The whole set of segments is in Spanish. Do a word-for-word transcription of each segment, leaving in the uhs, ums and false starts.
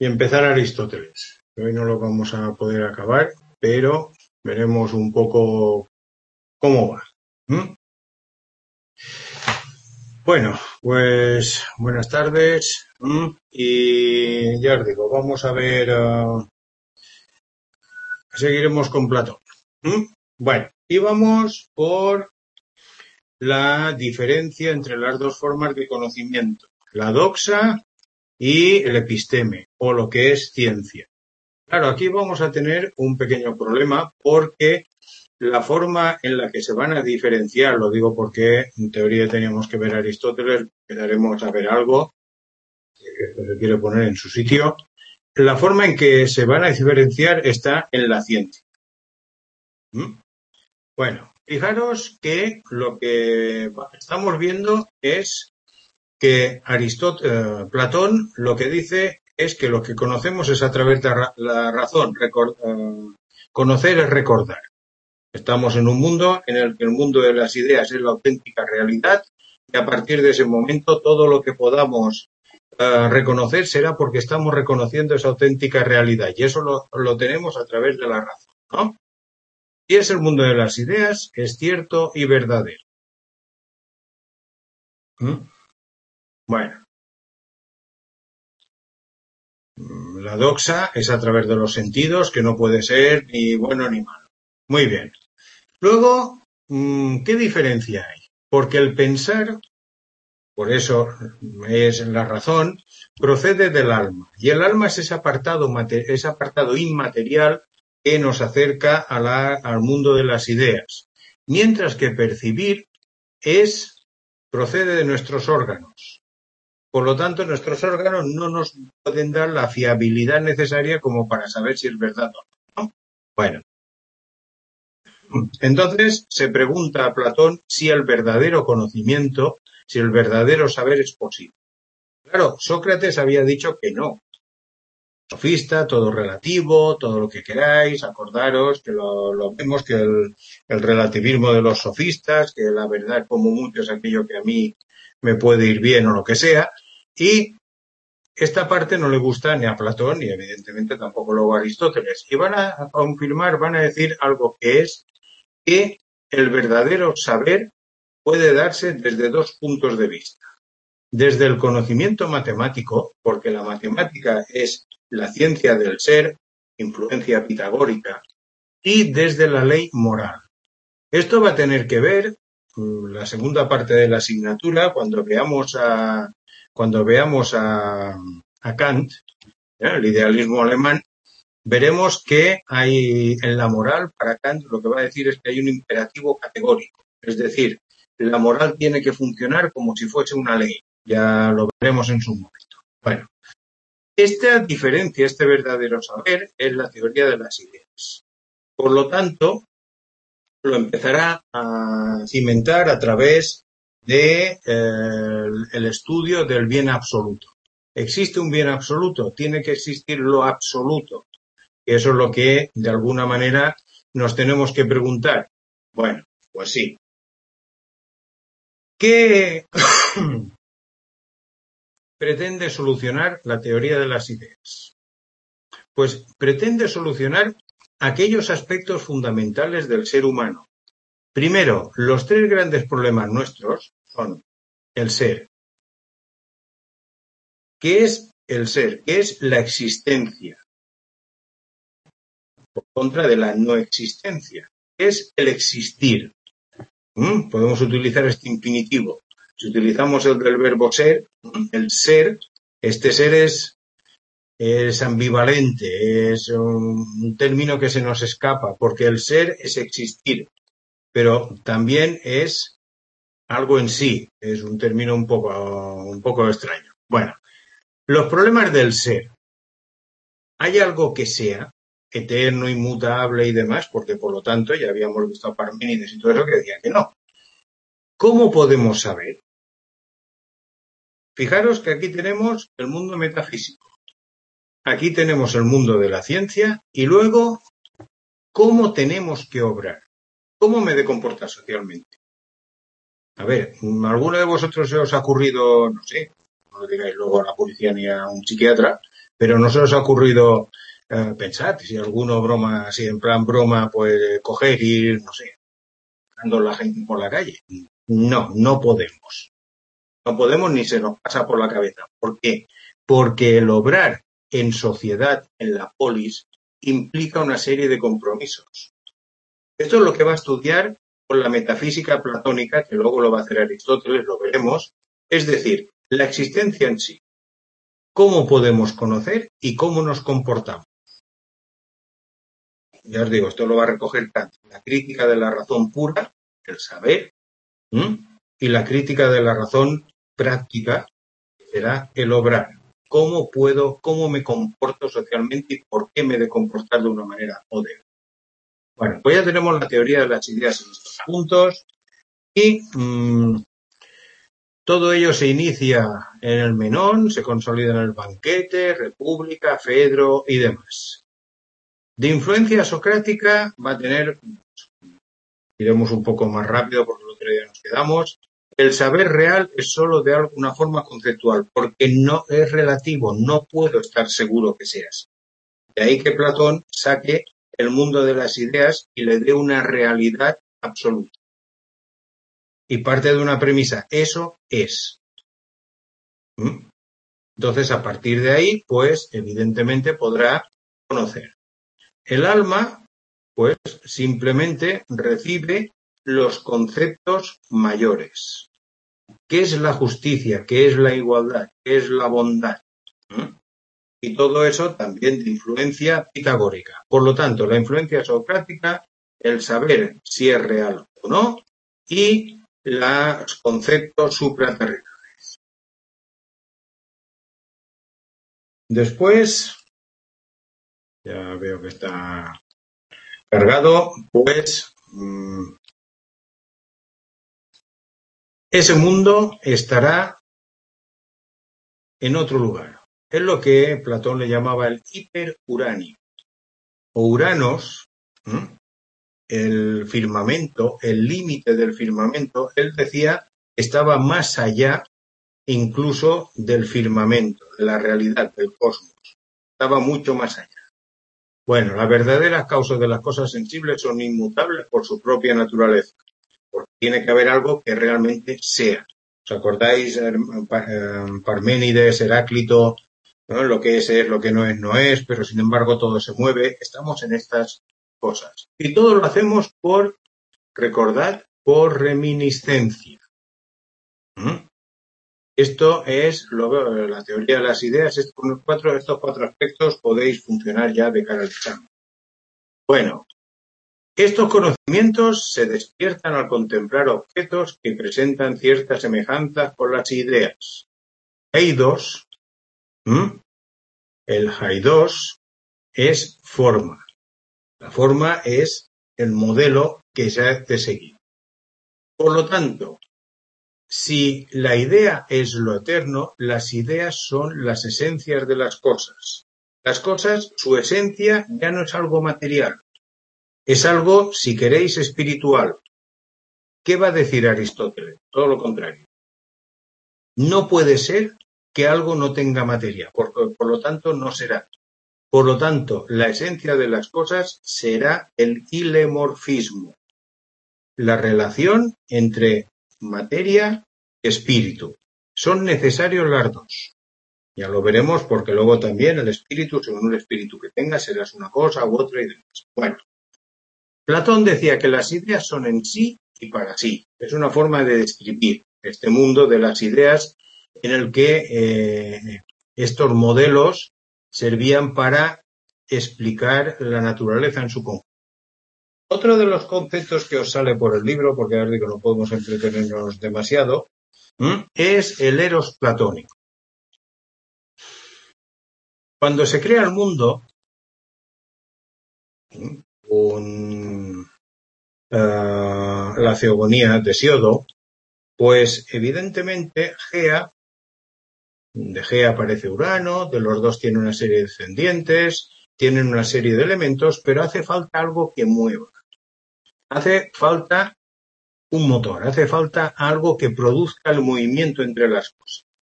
y empezar Aristóteles. Hoy no lo vamos a poder acabar, pero veremos un poco cómo va. ¿Mm? Bueno, pues buenas tardes. ¿Mm? Y ya os digo, vamos a ver, uh, seguiremos con Platón. ¿Mm? Bueno, y vamos por la diferencia entre las dos formas de conocimiento, la doxa y el episteme, o lo que es ciencia. Claro, aquí vamos a tener un pequeño problema porque la forma en la que se van a diferenciar, lo digo porque en teoría teníamos que ver a Aristóteles, quedaremos a ver algo que se quiere poner en su sitio. La forma en que se van a diferenciar está en la ciencia. ¿Mm? Bueno, fijaros que lo que estamos viendo es que Aristóteles, eh, Platón lo que dice es que lo que conocemos es a través de la razón. Record, eh, conocer es recordar. Estamos en un mundo en el que el mundo de las ideas es la auténtica realidad y a partir de ese momento todo lo que podamos uh, reconocer será porque estamos reconociendo esa auténtica realidad y eso lo, lo tenemos a través de la razón, ¿no? Y es el mundo de las ideas, es cierto y verdadero. ¿Mm? Bueno. La doxa es a través de los sentidos, que no puede ser ni bueno ni malo. Muy bien. Luego, ¿qué diferencia hay? Porque el pensar, por eso es la razón, procede del alma. Y el alma es ese apartado, ese apartado inmaterial que nos acerca a la, al mundo de las ideas. Mientras que percibir es, procede de nuestros órganos. Por lo tanto, nuestros órganos no nos pueden dar la fiabilidad necesaria como para saber si es verdad o no. Bueno, entonces se pregunta a Platón si el verdadero conocimiento, si el verdadero saber es posible. Claro, Sócrates había dicho que no. Sofista, todo relativo, todo lo que queráis, acordaros que lo, lo vemos, que el, el relativismo de los sofistas, que la verdad como mucho es aquello que a mí me puede ir bien o lo que sea, y esta parte no le gusta ni a Platón ni evidentemente tampoco luego a Aristóteles. Y van a confirmar, van a decir algo que es que el verdadero saber puede darse desde dos puntos de vista. Desde el conocimiento matemático, porque la matemática es la ciencia del ser, influencia pitagórica, y desde la ley moral. Esto va a tener que ver la segunda parte de la asignatura cuando veamos a cuando veamos a, a Kant, ¿eh? El idealismo alemán, veremos que hay en la moral, para Kant lo que va a decir es que hay un imperativo categórico, es decir, la moral tiene que funcionar como si fuese una ley, ya lo veremos en su momento. Bueno, esta diferencia, este verdadero saber, es la teoría de las ideas. Por lo tanto, lo empezará a cimentar a través de eh, el estudio del bien absoluto. ¿Existe un bien absoluto? Tiene que existir lo absoluto. Y eso es lo que, de alguna manera, nos tenemos que preguntar. Bueno, pues sí. ¿Qué pretende solucionar la teoría de las ideas? Pues pretende solucionar aquellos aspectos fundamentales del ser humano. Primero, los tres grandes problemas nuestros son el ser. ¿Qué es el ser? ¿Qué es la existencia? Por contra de la no existencia. ¿Qué es el existir? ¿Mm? Podemos utilizar este infinitivo. Si utilizamos el del verbo ser, el ser, este ser es, es ambivalente, es un, un término que se nos escapa, porque el ser es existir, pero también es algo en sí, es un término un poco, un poco extraño. Bueno, los problemas del ser. ¿Hay algo que sea eterno, inmutable y demás? Porque, por lo tanto, ya habíamos visto a Parménides y todo eso que decía que no. ¿Cómo podemos saber? Fijaros que aquí tenemos el mundo metafísico. Aquí tenemos el mundo de la ciencia y luego, ¿cómo tenemos que obrar? ¿Cómo me he de comportar socialmente? A ver, ¿alguno de vosotros se os ha ocurrido, no sé, no lo digáis luego a la policía ni a un psiquiatra, Pero no se os ha ocurrido eh, pensar, si alguno broma, si en plan broma, pues coger y ir, no sé, dando la gente por la calle. No, no podemos. No podemos ni se nos pasa por la cabeza. ¿Por qué? Porque el obrar en sociedad, en la polis, implica una serie de compromisos. Esto es lo que va a estudiar con la metafísica platónica, que luego lo va a hacer Aristóteles, lo veremos. Es decir, la existencia en sí. ¿Cómo podemos conocer y cómo nos comportamos? Ya os digo, esto lo va a recoger Kant. La crítica de la razón pura, el saber, ¿m? y la crítica de la razón práctica será el obrar. ¿Cómo puedo, cómo me comporto socialmente y por qué me he de comportar de una manera o de otra? Bueno, pues ya tenemos la teoría de las ideas en estos puntos y mmm, todo ello se inicia en el Menón, se consolida en el Banquete, República, Fedro y demás. De influencia socrática va a tener, iremos un poco más rápido porque el otro día nos quedamos, el saber real es solo de alguna forma conceptual, porque no es relativo, no puedo estar seguro que sea así. De ahí que Platón saque el mundo de las ideas y le dé una realidad absoluta. Y parte de una premisa, eso es. ¿Mm? Entonces, a partir de ahí, pues, evidentemente podrá conocer. El alma, pues, simplemente recibe los conceptos mayores. ¿Qué es la justicia? ¿Qué es la igualdad? ¿Qué es la bondad? ¿Mm? Y todo eso también de influencia pitagórica. Por lo tanto, la influencia socrática, el saber si es real o no, y los conceptos supraterrenales. Después, ya veo que está cargado, pues mmm, ese mundo estará en otro lugar. Es lo que Platón le llamaba el hiperuranio. O Uranos, ¿m? el firmamento, el límite del firmamento, él decía, estaba más allá incluso del firmamento, de la realidad, del cosmos. Estaba mucho más allá. Bueno, las verdaderas causas de las cosas sensibles son inmutables por su propia naturaleza, porque tiene que haber algo que realmente sea. ¿Os acordáis? Parménides, Heráclito, ¿no? Lo que es es, lo que no es, no es, pero sin embargo todo se mueve. Estamos en estas cosas. Y todo lo hacemos por, recordad, por reminiscencia. ¿Mm? Esto es lo, la teoría de las ideas. Estos cuatro, estos cuatro aspectos podéis funcionar ya de cara al examen. Bueno, estos conocimientos se despiertan al contemplar objetos que presentan ciertas semejanzas con las ideas. Eidos, ¿m? El Haidos es forma. La forma es el modelo que se ha de seguir. Por lo tanto, si la idea es lo eterno, las ideas son las esencias de las cosas. Las cosas, su esencia ya no es algo material. Es algo, si queréis, espiritual. ¿Qué va a decir Aristóteles? Todo lo contrario. No puede ser que algo no tenga materia, por, por lo tanto no será. Por lo tanto, la esencia de las cosas será el hilemorfismo, la relación entre materia y espíritu. Son necesarios las dos. Ya lo veremos porque luego también el espíritu, según el espíritu que tengas, serás una cosa u otra y demás. Bueno, Platón decía que las ideas son en sí y para sí. Es una forma de describir este mundo de las ideas en el que eh, estos modelos servían para explicar la naturaleza en su conjunto. Otro de los conceptos que os sale por el libro, porque ahora digo no podemos entretenernos demasiado, ¿m? es el eros platónico. Cuando se crea el mundo, con uh, la Theogonía de Hesíodo, pues evidentemente Gea, de Gea aparece Urano, de los dos tiene una serie de descendientes, tienen una serie de elementos, pero hace falta algo que mueva. Hace falta un motor, hace falta algo que produzca el movimiento entre las cosas.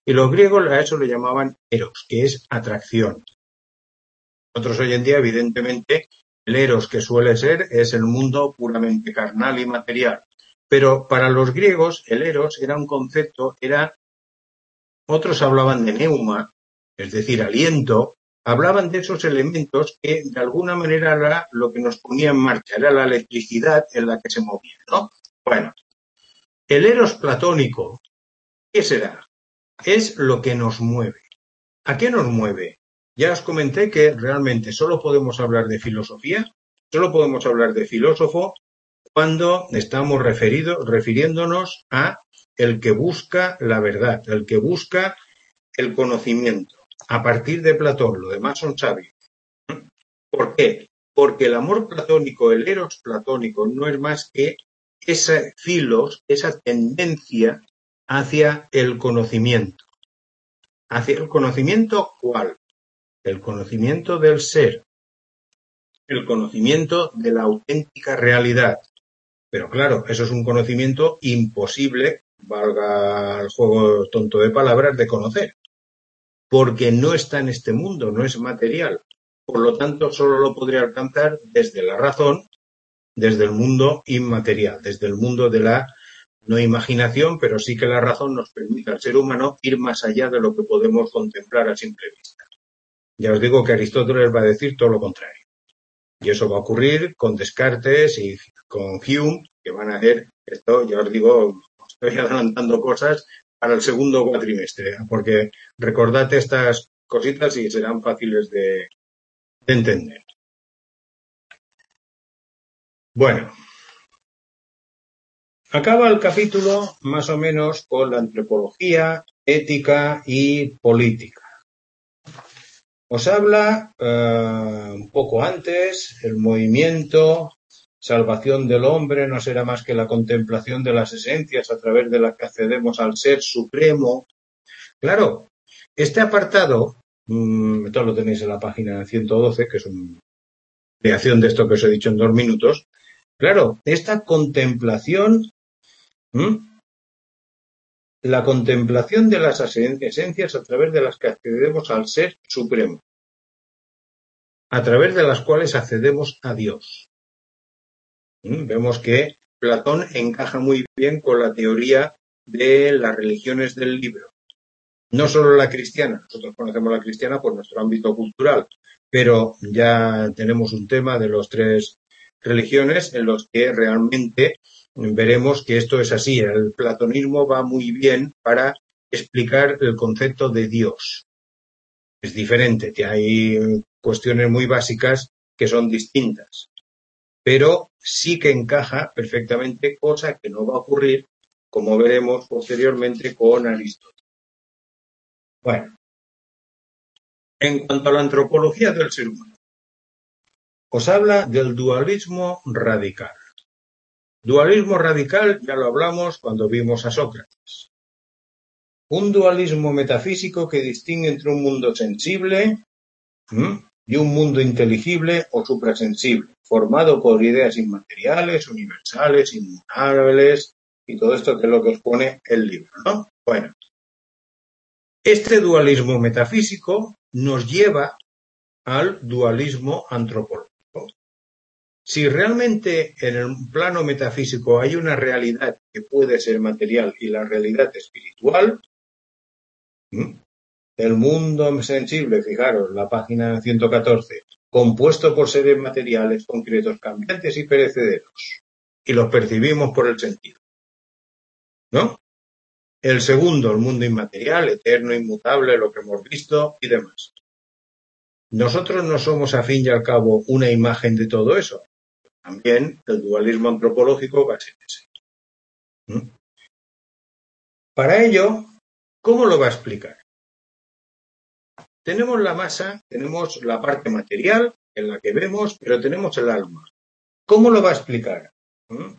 Y los griegos a eso le llamaban eros, que es atracción. Nosotros hoy en día, evidentemente, el eros que suele ser es el mundo puramente carnal y material. Pero para los griegos el eros era un concepto, era otros hablaban de neuma, es decir, aliento, hablaban de esos elementos que de alguna manera era lo que nos ponía en marcha, era la electricidad en la que se movía, ¿no? Bueno, el eros platónico, ¿qué será? Es lo que nos mueve. ¿A qué nos mueve? Ya os comenté que realmente solo podemos hablar de filosofía, solo podemos hablar de filósofo cuando estamos referido, refiriéndonos a el que busca la verdad, el que busca el conocimiento. A partir de Platón, lo demás son sabios. ¿Por qué? Porque el amor platónico, el eros platónico, no es más que esa filos, esa tendencia hacia el conocimiento. ¿Hacia el conocimiento cuál? El conocimiento del ser, el conocimiento de la auténtica realidad. Pero claro, eso es un conocimiento imposible, valga el juego tonto de palabras, de conocer, porque no está en este mundo, no es material. Por lo tanto, solo lo podría alcanzar desde la razón, desde el mundo inmaterial, desde el mundo de la no imaginación, pero sí que la razón nos permite al ser humano ir más allá de lo que podemos contemplar a simple vista. Ya os digo que Aristóteles va a decir todo lo contrario. Y eso va a ocurrir con Descartes y con Hume, que van a hacer esto, ya os digo, estoy adelantando cosas para el segundo cuatrimestre, porque recordad estas cositas y serán fáciles de, de entender. Bueno, acaba el capítulo más o menos con la antropología, ética y política. Os habla eh, un poco antes el movimiento salvación del hombre no será más que la contemplación de las esencias a través de las que accedemos al ser supremo. Claro, este apartado, mmm, esto lo tenéis en la página ciento doce, que es una creación de esto que os he dicho en dos minutos. Claro, esta contemplación, ¿m? la contemplación de las esencias a través de las que accedemos al ser supremo, a través de las cuales accedemos a Dios. ¿Mm? Vemos que Platón encaja muy bien con la teoría de las religiones del libro. No solo la cristiana, nosotros conocemos la cristiana por nuestro ámbito cultural, pero ya tenemos un tema de las tres religiones en los que realmente veremos que esto es así. El platonismo va muy bien para explicar el concepto de Dios. Es diferente, que hay cuestiones muy básicas que son distintas, pero sí que encaja perfectamente, cosa que no va a ocurrir, como veremos posteriormente con Aristóteles. Bueno, en cuanto a la antropología del ser humano, os habla del dualismo radical. Dualismo radical ya lo hablamos cuando vimos a Sócrates. Un dualismo metafísico que distingue entre un mundo sensible ¿m? y un mundo inteligible o suprasensible, formado por ideas inmateriales, universales, inmutables y todo esto que es lo que os pone el libro, ¿no? Bueno, este dualismo metafísico nos lleva al dualismo antropológico. Si realmente en el plano metafísico hay una realidad que puede ser material y la realidad espiritual, el mundo sensible, fijaros, la página ciento catorce, compuesto por seres materiales concretos, cambiantes y perecederos, y los percibimos por el sentido, ¿no? El segundo, el mundo inmaterial, eterno, inmutable, lo que hemos visto y demás. Nosotros no somos, a fin y al cabo, una imagen de todo eso. También el dualismo antropológico va a ser ese. ¿Mm? Para ello, ¿cómo lo va a explicar? Tenemos la masa, tenemos la parte material en la que vemos, pero tenemos el alma. ¿Cómo lo va a explicar? ¿Mm?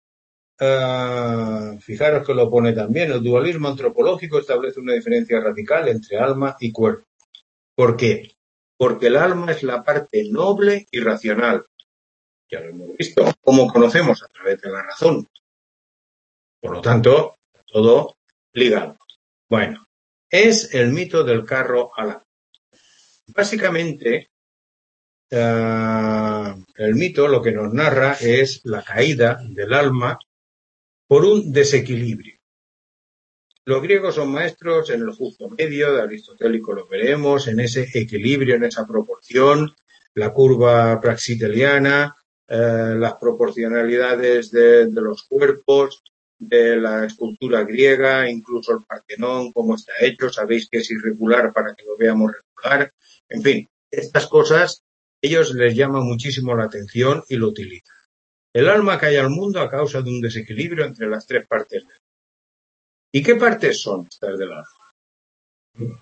Uh, fijaros que lo pone también. El dualismo antropológico establece una diferencia radical entre alma y cuerpo. ¿Por qué? Porque el alma es la parte noble y racional. Ya lo hemos visto, como conocemos a través de la razón. Por lo tanto, todo ligado. Bueno, es el mito del carro alado. Básicamente, uh, el mito lo que nos narra es la caída del alma por un desequilibrio. Los griegos son maestros en el justo medio, de aristotélico lo veremos, en ese equilibrio, en esa proporción, la curva praxiteliana, eh, las proporcionalidades de, de los cuerpos, de la escultura griega, incluso el Partenón, cómo está hecho, sabéis que es irregular para que lo veamos regular. En fin, estas cosas ellos les llama muchísimo la atención y lo utilizan. El alma cae al mundo a causa de un desequilibrio entre las tres partes del alma. ¿Y qué partes son estas del alma?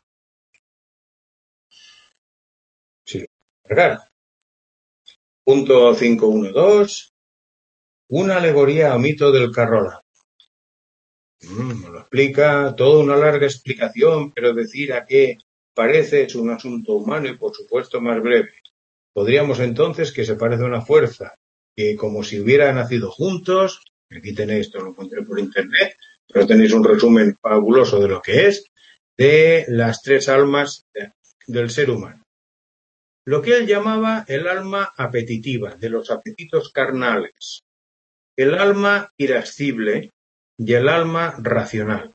Sí, cargar. Punto quinientos doce. Una alegoría o mito del carro alado. Mm, me lo explica, toda una larga explicación, pero decir a qué parece es un asunto humano y por supuesto más breve. Podríamos entonces que se parece a una fuerza que como si hubiera nacido juntos, aquí tenéis, esto lo encontré por internet, pero tenéis un resumen fabuloso de lo que es, de las tres almas del ser humano. Lo que él llamaba el alma apetitiva, de los apetitos carnales, el alma irascible y el alma racional.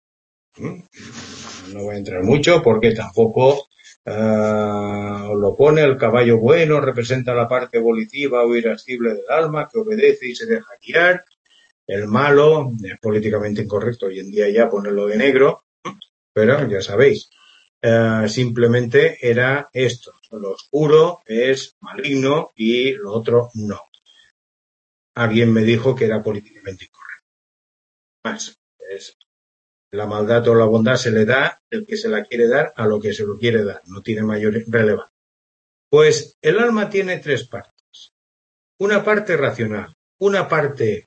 No voy a entrar mucho porque tampoco uh, lo pone. El caballo bueno representa la parte volitiva o irascible del alma que obedece y se deja guiar. El malo es políticamente incorrecto hoy en día ya ponerlo de negro, pero ya sabéis, uh, simplemente era esto. Lo oscuro es maligno y lo otro no. Alguien me dijo que era políticamente incorrecto. Más, es la maldad o la bondad se le da el que se la quiere dar a lo que se lo quiere dar, no tiene mayor relevancia. Pues el alma tiene tres partes. Una parte racional, una parte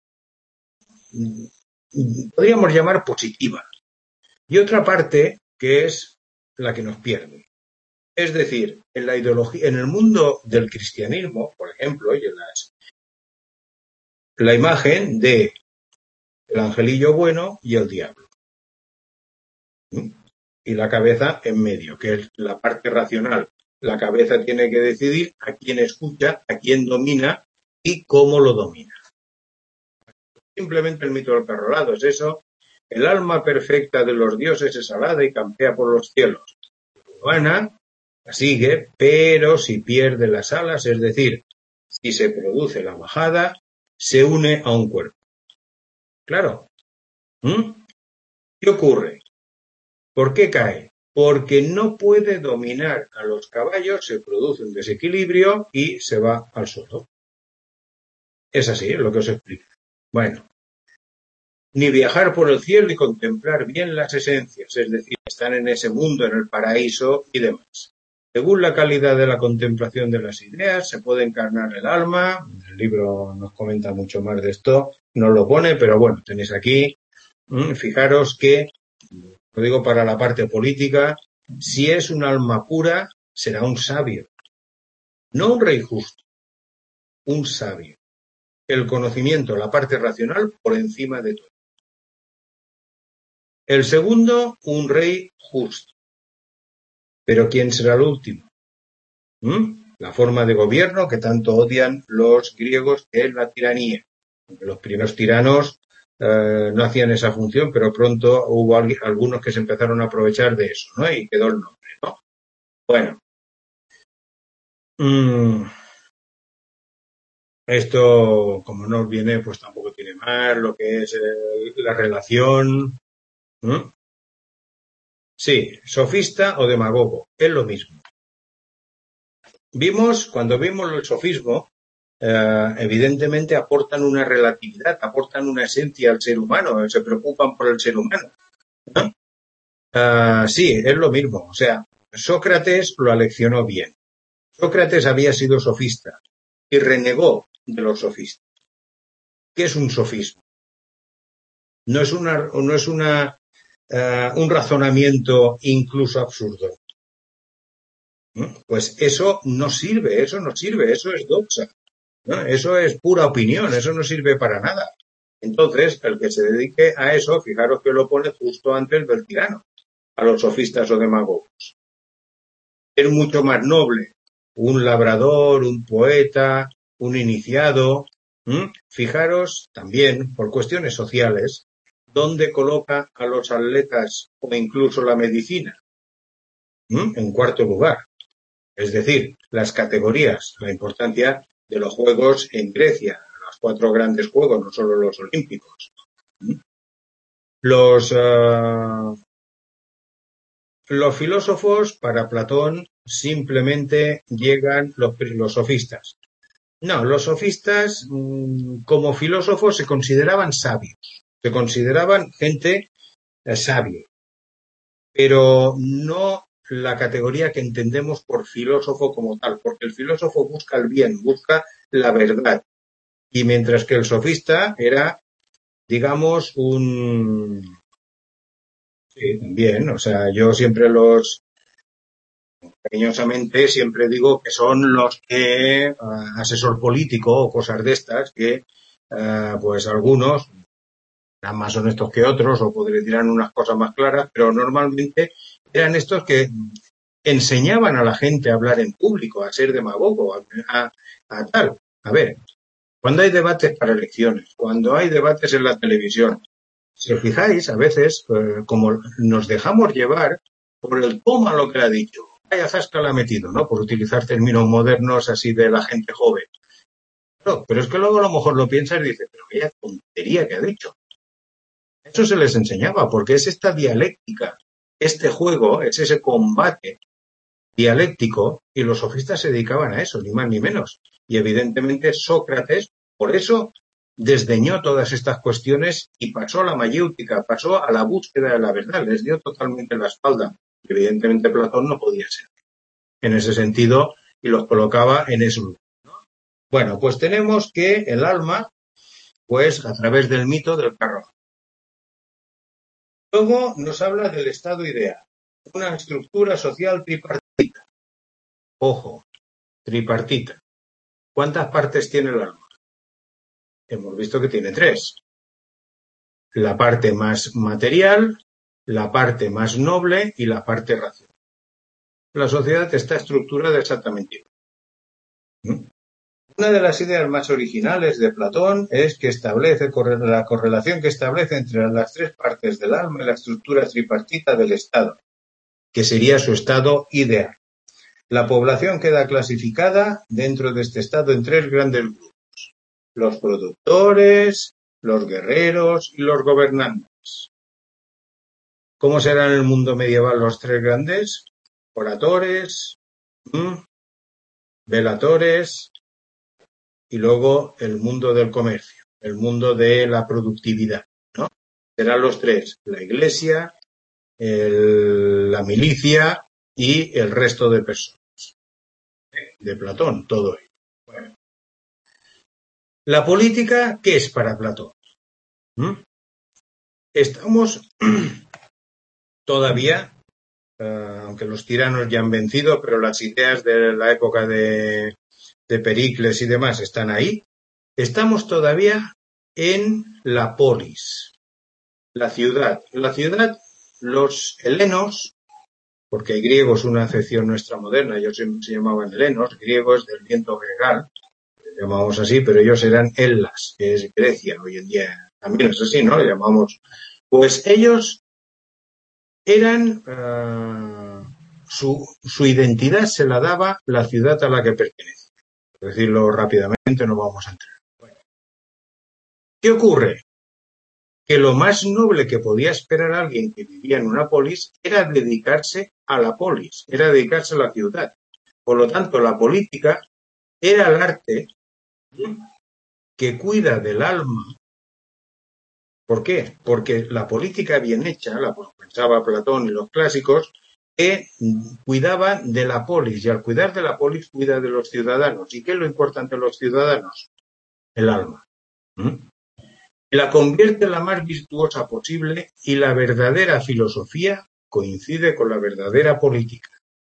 podríamos llamar positiva y otra parte que es la que nos pierde. Es decir, en la ideología, en el mundo del cristianismo, por ejemplo, y en las, la imagen de el angelillo bueno y el diablo. Y la cabeza en medio, que es la parte racional. La cabeza tiene que decidir a quién escucha, a quién domina y cómo lo domina. Simplemente el mito del carro alado es eso. El alma perfecta de los dioses es alada y campea por los cielos. La humana la sigue, pero si pierde las alas, es decir, si se produce la bajada, se une a un cuerpo. Claro. ¿Mm? ¿Qué ocurre? ¿Por qué cae? Porque no puede dominar a los caballos, se produce un desequilibrio y se va al suelo. Es así, es lo que os explico. Bueno, ni viajar por el cielo y contemplar bien las esencias, es decir, estar en ese mundo, en el paraíso y demás. Según la calidad de la contemplación de las ideas, se puede encarnar el alma. El libro nos comenta mucho más de esto, no lo pone, pero bueno, tenéis aquí. Fijaros que, lo digo para la parte política, si es un alma pura, será un sabio. No un rey justo, un sabio. El conocimiento, la parte racional, por encima de todo. El segundo, un rey justo. Pero ¿quién será el último? ¿Mm? La forma de gobierno que tanto odian los griegos, que es la tiranía. Los primeros tiranos eh, no hacían esa función, pero pronto hubo algunos que se empezaron a aprovechar de eso, ¿no? Y quedó el nombre, ¿no? Bueno. Mm. Esto, como no viene, pues tampoco tiene más lo que es eh, la relación. ¿Mm? Sí, sofista o demagogo, es lo mismo. Vimos, cuando vimos el sofismo, eh, evidentemente aportan una relatividad, aportan una esencia al ser humano, se preocupan por el ser humano, ¿no? Uh, sí, es lo mismo. O sea, Sócrates lo aleccionó bien. Sócrates había sido sofista y renegó de los sofistas. ¿Qué es un sofismo? No es una, no es una, uh, un razonamiento incluso absurdo. Pues eso no sirve, eso no sirve, eso es doxa, ¿no? Eso es pura opinión, eso no sirve para nada. Entonces, el que se dedique a eso, fijaros que lo pone justo antes del tirano. a los sofistas o demagogos. Es mucho más noble un labrador, un poeta, un iniciado. ¿Mm? Fijaros también, por cuestiones sociales, dónde coloca a los atletas o incluso la medicina. ¿Mm? En cuarto lugar. Es decir, las categorías, la importancia de los Juegos en Grecia, los cuatro grandes Juegos, no solo los Olímpicos. ¿Mm? Los, uh, los filósofos, para Platón, simplemente llegan los, los sofistas. No, los sofistas, mmm, como filósofos, se consideraban sabios, se consideraban gente eh, sabia, pero no la categoría que entendemos por filósofo como tal, porque el filósofo busca el bien, busca la verdad, y mientras que el sofista era, digamos, un... Sí, también, o sea, yo siempre los, cariñosamente, siempre digo que son los que, uh, asesor político o cosas de estas, que, uh, pues algunos eran más honestos que otros o dirán unas cosas más claras, pero normalmente eran estos que enseñaban a la gente a hablar en público, a ser demagogo, a, a, a tal. A ver, cuando hay debates para elecciones, cuando hay debates en la televisión, si os fijáis, a veces, eh, como nos dejamos llevar por el toma lo que ha dicho, vaya zasca la ha metido, ¿no? Por utilizar términos modernos así de la gente joven. No, pero es que luego a lo mejor lo piensas y dices, pero vaya tontería que ha dicho. Eso se les enseñaba, porque es esta dialéctica, este juego, es ese combate dialéctico, y los sofistas se dedicaban a eso, ni más ni menos. Y evidentemente Sócrates, por eso, desdeñó todas estas cuestiones y pasó a la mayéutica, pasó a la búsqueda de la verdad, les dio totalmente la espalda. Y evidentemente Platón no podía ser en ese sentido y los colocaba en ese lugar, ¿no? Bueno, pues tenemos que el alma, pues a través del mito del carro. Luego nos habla del estado ideal, una estructura social tripartita. Ojo, tripartita. ¿Cuántas partes tiene el alma? Hemos visto que tiene tres. La parte más material, la parte más noble y la parte racional. La sociedad está estructurada exactamente igual. Una de las ideas más originales de Platón es que establece la correlación que establece entre las tres partes del alma y la estructura tripartita del Estado, que sería su estado ideal. La población queda clasificada dentro de este estado en tres grandes grupos: los productores, los guerreros y los gobernantes. ¿Cómo serán en el mundo medieval los tres grandes? Oradores, ¿m? veladores y luego el mundo del comercio, el mundo de la productividad, ¿no? Serán los tres: la iglesia, el, la milicia y el resto de personas. De Platón, todo ello. Bueno. La política, ¿qué es para Platón? ¿Mm? Estamos todavía, uh, aunque los tiranos ya han vencido, pero las ideas de la época de, de Pericles y demás están ahí. Estamos todavía en la polis, la ciudad. La ciudad, los helenos, porque el griego es una acepción nuestra moderna, ellos se, se llamaban helenos, griegos del viento gregal, llamamos así, pero ellos eran Hellas, que es Grecia, hoy en día también es así, ¿no? Le llamamos. Pues ellos eran, uh, su, su identidad se la daba la ciudad a la que pertenece. Por decirlo rápidamente, no vamos a entrar. Bueno. ¿Qué ocurre? Que lo más noble que podía esperar alguien que vivía en una polis era dedicarse a la polis, era dedicarse a la ciudad. Por lo tanto, la política era el arte que cuida del alma. ¿Por qué? Porque la política bien hecha, la pensaba Platón y los clásicos, que cuidaba de la polis, y al cuidar de la polis cuida de los ciudadanos. ¿Y qué es lo importante de los ciudadanos? El alma. ¿Mm? La convierte en la más virtuosa posible y la verdadera filosofía coincide con la verdadera política.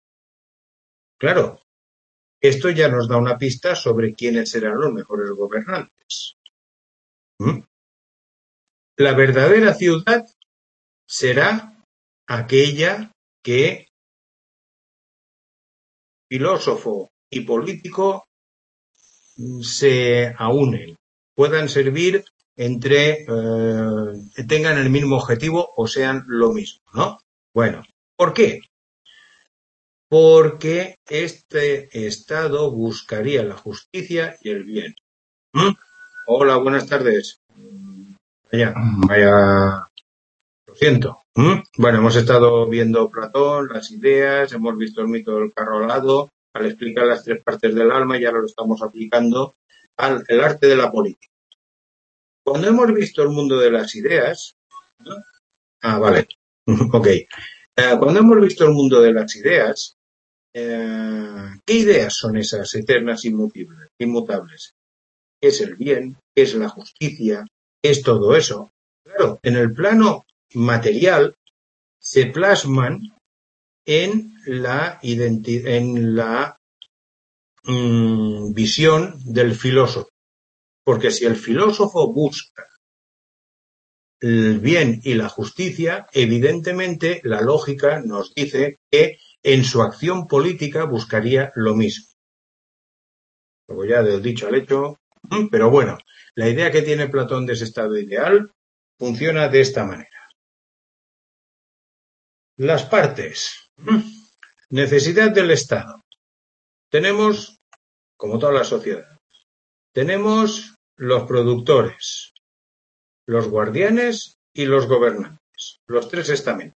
Claro, esto ya nos da una pista sobre quiénes serán los mejores gobernantes. ¿Mm? La verdadera ciudad será aquella que filósofo y político se aúnen, puedan servir entre, eh, tengan el mismo objetivo o sean lo mismo, ¿no? Bueno, ¿por qué? Porque este Estado buscaría la justicia y el bien. ¿Mm? Hola, buenas tardes. Vaya, vaya, lo siento. ¿Mm? Bueno, hemos estado viendo Platón, las ideas, hemos visto el mito del carro alado, al explicar las tres partes del alma, y ahora lo estamos aplicando al el arte de la política. Cuando hemos visto el mundo de las ideas, ¿no? Ah, vale, ok. Eh, cuando hemos visto el mundo de las ideas, eh, ¿qué ideas son esas eternas inmutables? inmutables? ¿Qué es el bien? ¿Qué es la justicia? ¿Qué es todo eso? Claro, en el plano material se plasman en la, identi- en la mm, visión del filósofo. Porque si el filósofo busca el bien y la justicia, evidentemente la lógica nos dice que en su acción política buscaría lo mismo. Luego ya del dicho al hecho, pero bueno, la idea que tiene Platón de ese estado ideal funciona de esta manera. Las partes. Necesidad del Estado. Tenemos, como toda la sociedad, tenemos los productores, los guardianes y los gobernantes, los tres estamentos.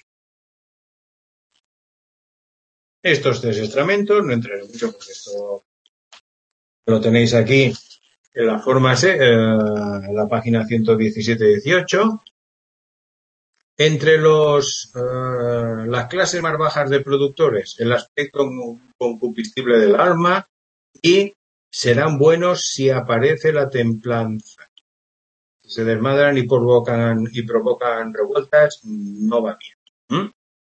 Estos tres estamentos, no entraré mucho porque esto lo tenéis aquí en la forma, eh, en la página ciento diecisiete dieciocho. Entre los eh, las clases más bajas de productores, el aspecto concupiscible del alma, y serán buenos si aparece la templanza. Si se desmadran y provocan, y provocan revueltas, no va bien. ¿Mm?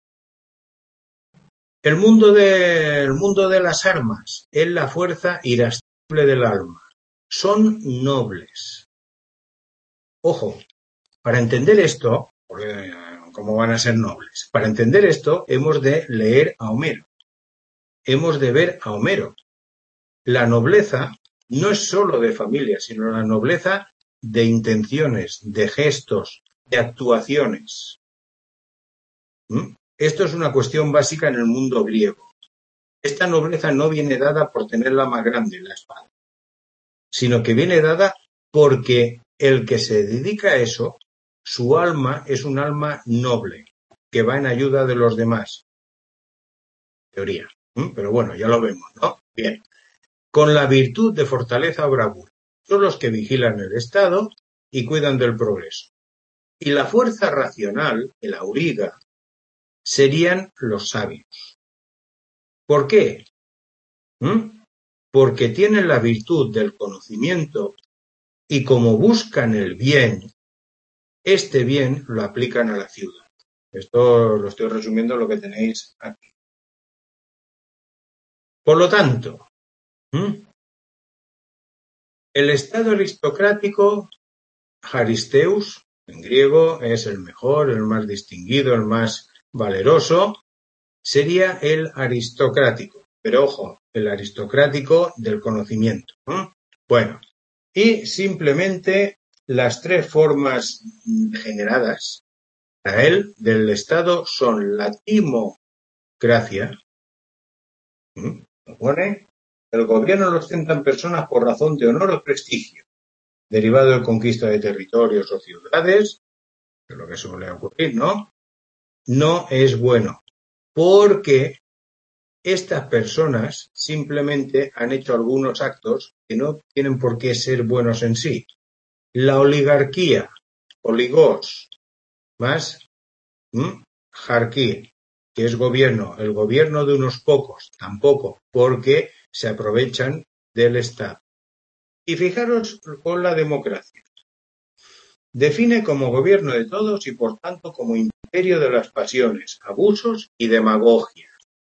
El mundo, de, el mundo de las armas es la fuerza irascible del alma. Son nobles. Ojo, para entender esto, porque, ¿cómo van a ser nobles? Para entender esto hemos de leer a Homero. Hemos de ver a Homero. La nobleza no es solo de familia, sino la nobleza de intenciones, de gestos, de actuaciones. ¿Mm? Esto es una cuestión básica en el mundo griego. Esta nobleza no viene dada por tenerla más grande, la espada, sino que viene dada porque el que se dedica a eso, su alma es un alma noble, que va en ayuda de los demás. Teoría. ¿Mm? Pero bueno, ya lo vemos, ¿no? Bien. Con la virtud de fortaleza o bravura. Son los que vigilan el Estado y cuidan del progreso. Y la fuerza racional, el auriga, serían los sabios. ¿Por qué? ¿Mm? Porque tienen la virtud del conocimiento y como buscan el bien, este bien lo aplican a la ciudad. Esto lo estoy resumiendo lo que tenéis aquí. Por lo tanto, ¿Mm? el Estado aristocrático, Aristeus, en griego, es el mejor, el más distinguido, el más valeroso, sería el aristocrático. Pero ojo, el aristocrático del conocimiento. ¿eh? Bueno, y simplemente las tres formas generadas para él del Estado son la timocracia, ¿eh? lo pone, el gobierno lo ostentan personas por razón de honor o prestigio, derivado de conquista de territorios o ciudades, que es lo que suele ocurrir, ¿no? No es bueno, porque estas personas simplemente han hecho algunos actos que no tienen por qué ser buenos en sí. La oligarquía, oligos, más ¿m? Jarquí, que es gobierno, el gobierno de unos pocos, tampoco, porque se aprovechan del Estado. Y fijaros con la democracia. Define como gobierno de todos y por tanto como imperio de las pasiones, abusos y demagogia.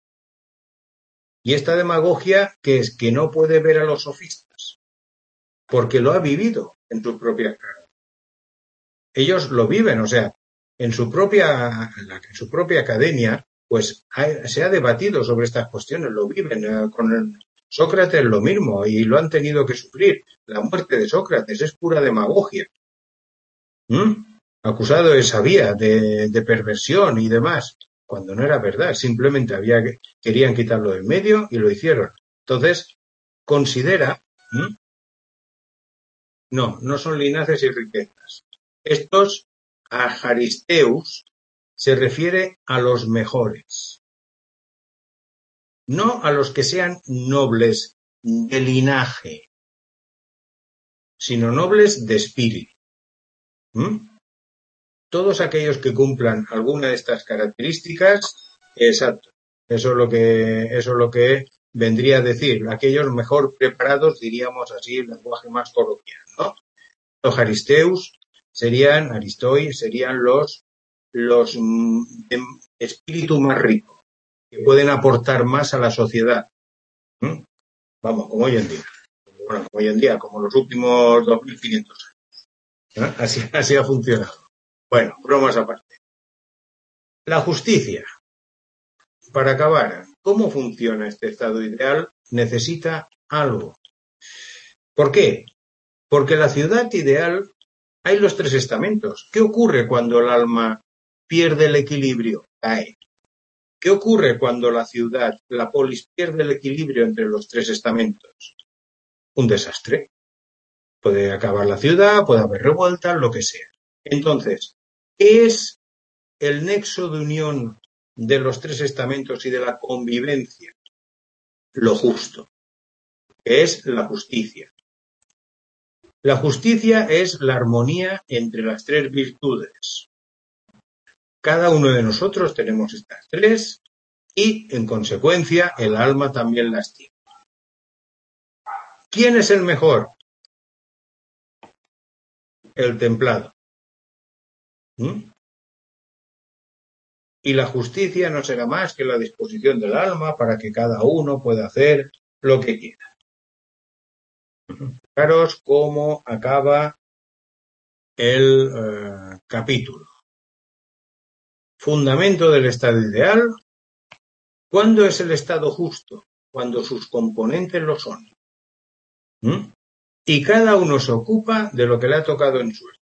Y esta demagogia que es que no puede ver a los sofistas, porque lo ha vivido en sus propias caras. Ellos lo viven, o sea, en su propia, en su propia academia, pues ha, se ha debatido sobre estas cuestiones, lo viven eh, con el, Sócrates lo mismo y lo han tenido que sufrir. La muerte de Sócrates es pura demagogia. ¿Mm? Acusado de sabía, de, de perversión y demás, cuando no era verdad, simplemente había que, querían quitarlo del medio y lo hicieron. Entonces, considera, ¿Mm? no, no son linajes y riquezas. Estos, Ajaristeus, se refiere a los mejores, no a los que sean nobles de linaje, sino nobles de espíritu. ¿Mm? Todos aquellos que cumplan alguna de estas características, exacto, eso es lo que, eso es lo que vendría a decir, aquellos mejor preparados, diríamos así, el lenguaje más coloquial, ¿no? Los aristeus serían, aristoi, serían los, los de espíritu más rico, que pueden aportar más a la sociedad. ¿Mm? Vamos, como hoy en día. Bueno, como hoy en día, como los últimos dos mil quinientos años. ¿Eh? Así, así ha funcionado. Bueno, bromas aparte. La justicia. Para acabar, ¿cómo funciona este estado ideal? Necesita algo. ¿Por qué? Porque la ciudad ideal hay los tres estamentos. ¿Qué ocurre cuando el alma pierde el equilibrio? Cae. ¿Qué ocurre cuando la ciudad, la polis, pierde el equilibrio entre los tres estamentos? Un desastre. Puede acabar la ciudad, puede haber revueltas, lo que sea. Entonces, ¿qué es el nexo de unión de los tres estamentos y de la convivencia? Lo justo, que es la justicia. La justicia es la armonía entre las tres virtudes. Cada uno de nosotros tenemos estas tres y, en consecuencia, el alma también las tiene. ¿Quién es el mejor? El templado. ¿Mm? Y la justicia no será más que la disposición del alma para que cada uno pueda hacer lo que quiera. Fijaros cómo acaba el eh, capítulo. Fundamento del estado ideal. ¿Cuándo es el estado justo? Cuando sus componentes lo son. ¿Mm? Y cada uno se ocupa de lo que le ha tocado en suerte.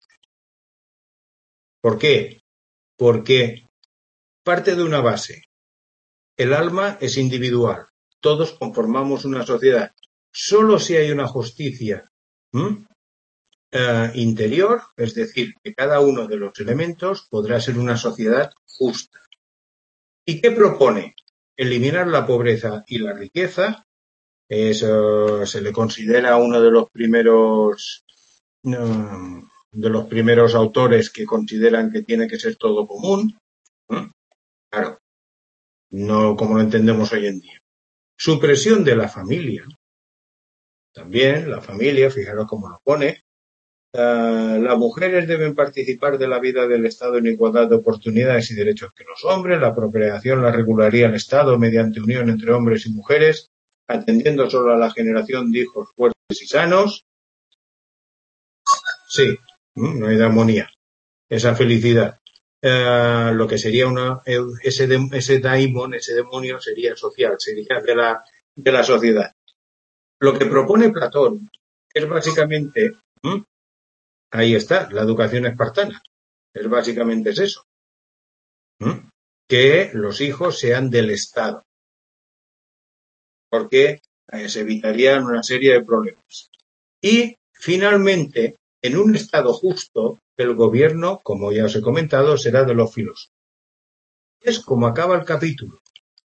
¿Por qué? Porque parte de una base. El alma es individual. Todos conformamos una sociedad. Solo si hay una justicia ¿Mm? eh, interior, es decir, que cada uno de los elementos podrá ser una sociedad justa. ¿Y qué propone? Eliminar la pobreza y la riqueza. Eso se le considera uno de los primeros um, de los primeros autores que consideran que tiene que ser todo común. ¿Mm? Claro, no como lo entendemos hoy en día. Supresión de la familia. También la familia, fijaros cómo lo pone. Uh, las mujeres deben participar de la vida del Estado en igualdad de oportunidades y derechos que los hombres. La procreación la regularía el Estado mediante unión entre hombres y mujeres, atendiendo solo a la generación de hijos fuertes y sanos. Sí, no hay de armonía. Esa felicidad. Uh, lo que sería una ese, de, ese daimon, ese demonio sería social, sería de la, de la sociedad. Lo que propone Platón es básicamente, ¿hmm? ahí está, la educación espartana. Es básicamente es eso. ¿Hmm? Que los hijos sean del Estado. Porque eh, se evitarían una serie de problemas. Y, finalmente, en un Estado justo, el gobierno, como ya os he comentado, será de los filósofos. Es como acaba el capítulo.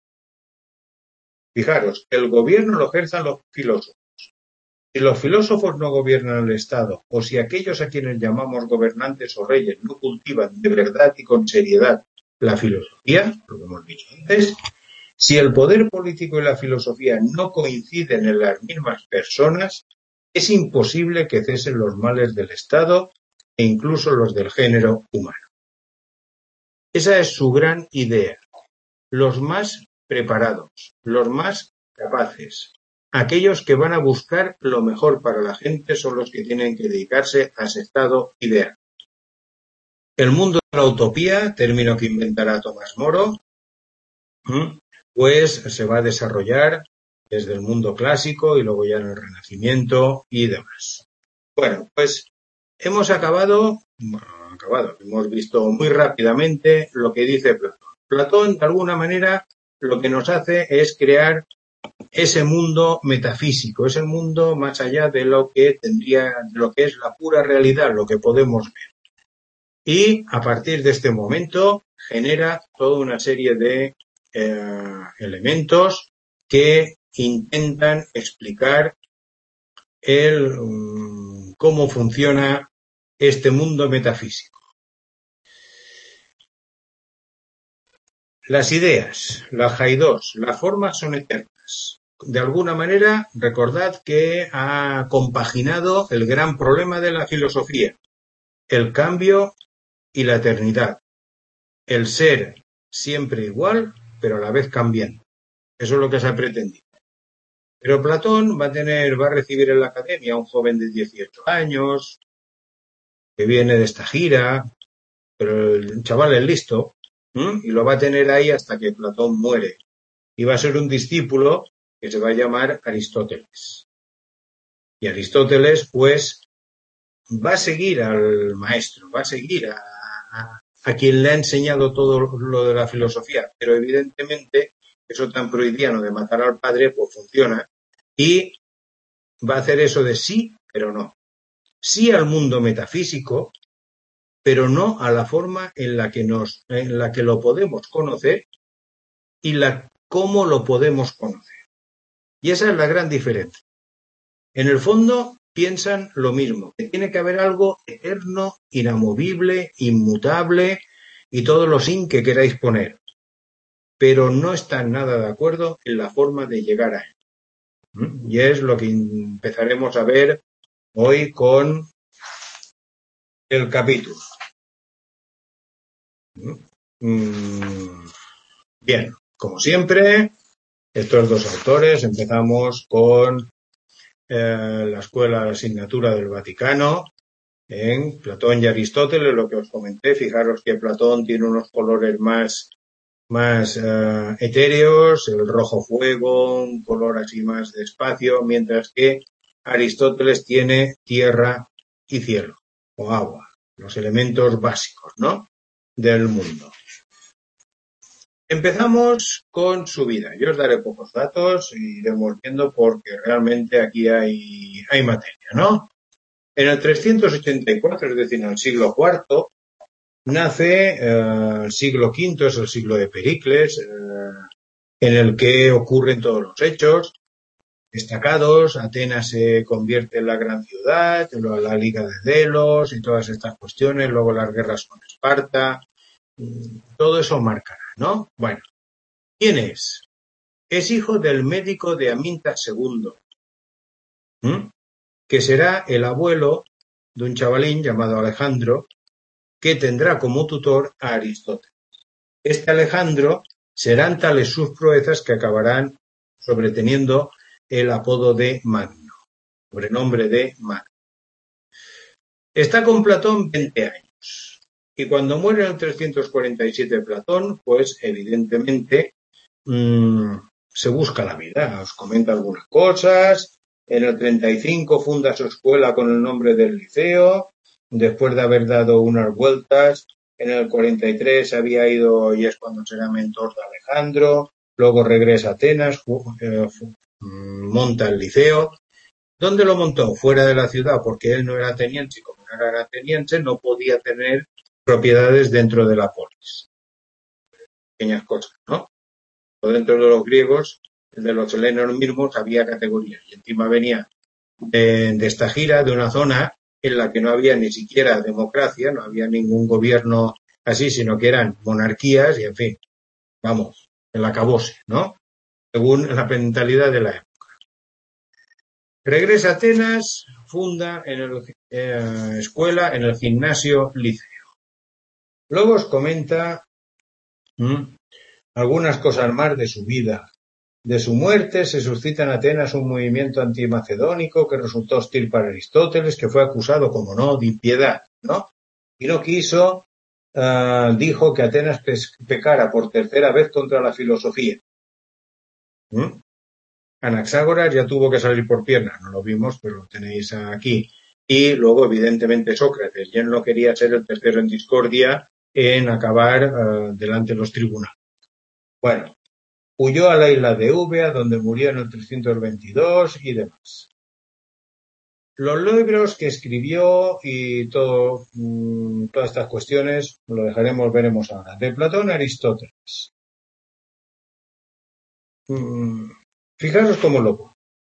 Fijaros, el gobierno lo ejerzan los filósofos. Si los filósofos no gobiernan el Estado, o si aquellos a quienes llamamos gobernantes o reyes no cultivan de verdad y con seriedad la filosofía, lo que hemos dicho antes, si el poder político y la filosofía no coinciden en las mismas personas, es imposible que cesen los males del Estado e incluso los del género humano. Esa es su gran idea. Los más preparados, los más capaces, aquellos que van a buscar lo mejor para la gente son los que tienen que dedicarse a ese estado ideal. El mundo de la utopía, término que inventará Tomás Moro, pues se va a desarrollar desde el mundo clásico y luego ya en el Renacimiento y demás. Bueno, pues hemos acabado, bueno, acabado, hemos visto muy rápidamente lo que dice Platón. Platón, de alguna manera, lo que nos hace es crear ese mundo metafísico, ese mundo más allá de lo que tendría, de lo que es la pura realidad, lo que podemos ver. Y a partir de este momento genera toda una serie de eh, elementos que intentan explicar el um, cómo funciona este mundo metafísico. Las ideas, las jaidos, las formas son eternas. De alguna manera, recordad que ha compaginado el gran problema de la filosofía, el cambio y la eternidad, el ser siempre igual, pero a la vez cambiando. Eso es lo que se ha pretendido. Pero Platón va a tener, va a recibir en la academia a un joven de dieciocho años, que viene de esta gira, pero el chaval es listo, ¿eh? Y lo va a tener ahí hasta que Platón muere. Y va a ser un discípulo que se va a llamar Aristóteles. Y Aristóteles, pues, va a seguir al maestro, va a seguir a, a, a quien le ha enseñado todo lo de la filosofía, pero evidentemente eso tan freudiano de matar al padre, pues funciona, y va a hacer eso de sí, pero no. Sí al mundo metafísico, pero no a la forma en la que nos, en la que lo podemos conocer y la cómo lo podemos conocer. Y esa es la gran diferencia. En el fondo piensan lo mismo, que tiene que haber algo eterno, inamovible, inmutable y todos los in que queráis poner, pero no están nada de acuerdo en la forma de llegar a él. Y es lo que empezaremos a ver hoy con el capítulo. Bien, como siempre, estos dos autores, empezamos con eh, la escuela, la asignatura del Vaticano, en Platón y Aristóteles, lo que os comenté. Fijaros que Platón tiene unos colores más, más uh, etéreos, el rojo fuego, un color así más de espacio, mientras que Aristóteles tiene tierra y cielo, o agua, los elementos básicos, ¿no?, del mundo. Empezamos con su vida. Yo os daré pocos datos y iremos viendo porque realmente aquí hay, hay materia, ¿no? En el trescientos ochenta y cuatro, es decir, en el siglo cuarto, nace eh, el siglo quinto, es el siglo de Pericles, eh, en el que ocurren todos los hechos destacados. Atenas se convierte en la gran ciudad, la Liga de Delos y todas estas cuestiones, luego las guerras con Esparta, todo eso marcará, ¿no? Bueno, ¿quién es? Es hijo del médico de Amintas segundo, ¿Mm? que será el abuelo de un chavalín llamado Alejandro, que tendrá como tutor a Aristóteles. Este Alejandro serán tales sus proezas que acabarán sobreteniendo el apodo de Magno, sobrenombre de Magno. Está con Platón veinte años, y cuando muere en el trescientos cuarenta y siete Platón, pues evidentemente mmm, se busca la vida, os comenta algunas cosas. En el treinta y cinco funda su escuela con el nombre del Liceo, después de haber dado unas vueltas. En el cuarenta y tres había ido, y es cuando será mentor de Alejandro, luego regresa a Atenas, eh, monta el Liceo. ¿Dónde lo montó? Fuera de la ciudad, porque él no era ateniense, y como no era ateniense, no podía tener propiedades dentro de la polis. Pequeñas cosas, ¿no? Dentro de los griegos, de los helenos mismos, había categorías, y encima venía de, de esta gira, de una zona en la que no había ni siquiera democracia, no había ningún gobierno así, sino que eran monarquías, y en fin, vamos, el acabose, ¿no?, según la mentalidad de la época. Regresa a Atenas, funda en el eh, escuela en el gimnasio Liceo. Luego os comenta ¿Mm? algunas cosas más de su vida. De su muerte se suscita en Atenas un movimiento antimacedónico que resultó hostil para Aristóteles, que fue acusado, como no, de impiedad, ¿no? Y no quiso uh, dijo que Atenas pecara por tercera vez contra la filosofía. ¿Mm? Anaxágoras ya tuvo que salir por piernas, no lo vimos, pero lo tenéis aquí. Y luego, evidentemente, Sócrates, ya no quería ser el tercero en discordia en acabar uh, delante de los tribunales. Bueno, huyó a la isla de Eubea, donde murió en el trescientos veintidós y demás. Los libros que escribió y todo, mmm, todas estas cuestiones lo dejaremos, veremos ahora. De Platón a Aristóteles. Mm, fijaros cómo lo pongo.